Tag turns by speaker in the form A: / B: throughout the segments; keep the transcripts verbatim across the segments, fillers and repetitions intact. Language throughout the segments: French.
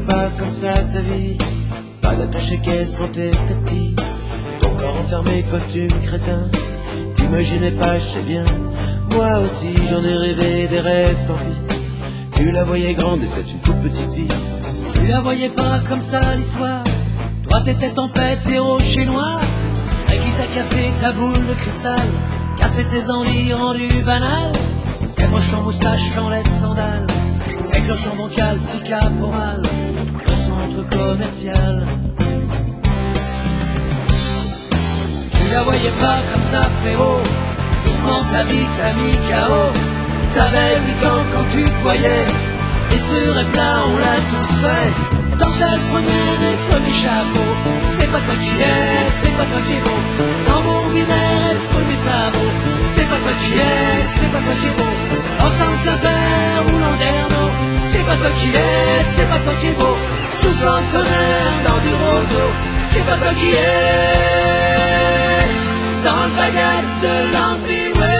A: pas comme ça ta vie. Pas d'attaché-caisse quand t'étais petit. Ton corps enfermé, costume crétin. T'imaginais pas, je sais bien. Moi aussi j'en ai rêvé des rêves, tant pis. Tu la voyais grande et c'est une toute petite fille.
B: Tu la voyais pas comme ça l'histoire. Toi t'étais tempête, héros chez noir. Et qui t'a cassé ta boule de cristal, cassé tes envies rendues banales. Tes moches en moustache, en lait de sandales, tes cloches en bancal, petit caporal, le centre commercial. Tu la voyais pas comme ça frérot, doucement ta vie t'a mis K O. T'avais huit ans quand tu te voyais, et ce rêve-là on l'a tous fait. Dentelle, première et premier chapeau, c'est pas toi qui es, c'est pas toi qui est beau. Tambour, binaire et premier sabot, c'est pas toi qui es, c'est pas toi qui est beau. Ensemble, Quimper ou Landerneau, c'est pas toi qui es, c'est pas toi qui est beau. Soufflant de tonnerre dans du roseau, c'est pas toi qui es. Dans le baguette de l'Ambiway.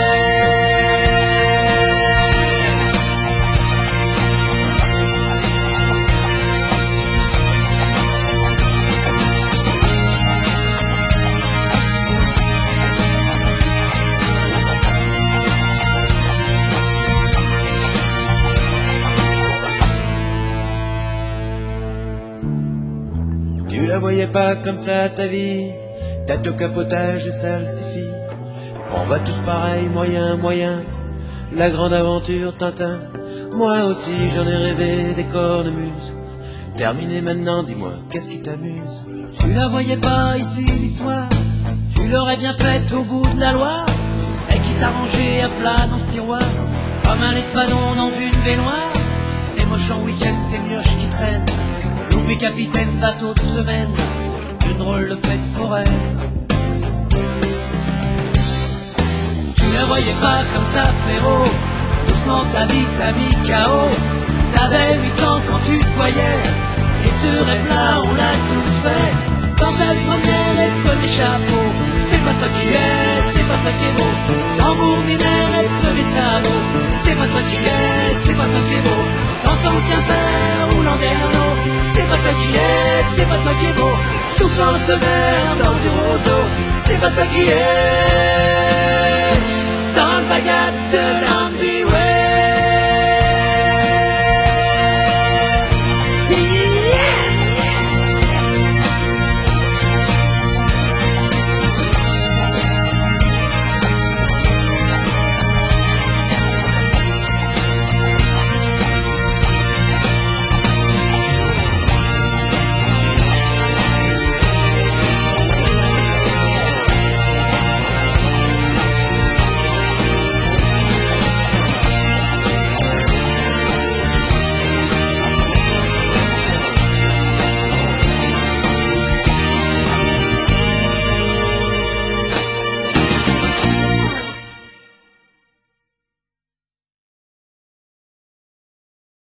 A: Tu la voyais pas comme ça ta vie. Tête au capotage et salsifie. On va tous pareil, moyen, moyen. La grande aventure Tintin. Moi aussi j'en ai rêvé des cornemuses. Terminé maintenant, dis-moi, qu'est-ce qui t'amuse?
B: Tu la voyais pas ici l'histoire. Tu l'aurais bien faite au bout de la Loire. Et qui t'a rangé à plat dans ce tiroir, comme un espadon dans une baignoire. T'es moche en week-end, t'es mioche qui traîne. Loupé capitaine, bateau de semaine, une drôle de fête foraine. Tu la voyais pas comme ça frérot, doucement ta vie t'a mis K O. T'avais huit ans quand tu te voyais, et ce rêve-là on l'a tous fait. Dans ta première et premier chapeau, c'est pas toi qui es, c'est pas toi qui est beau. Tambour, binaire et premier sabot, c'est pas toi qui es, c'est pas toi qui est beau. Dans son Quimper ou Landerneau, c'est pas toi qui es, c'est pas toi qui est beau. Soufflant de tonnerre dans du roseau, c'est pas toi qui es.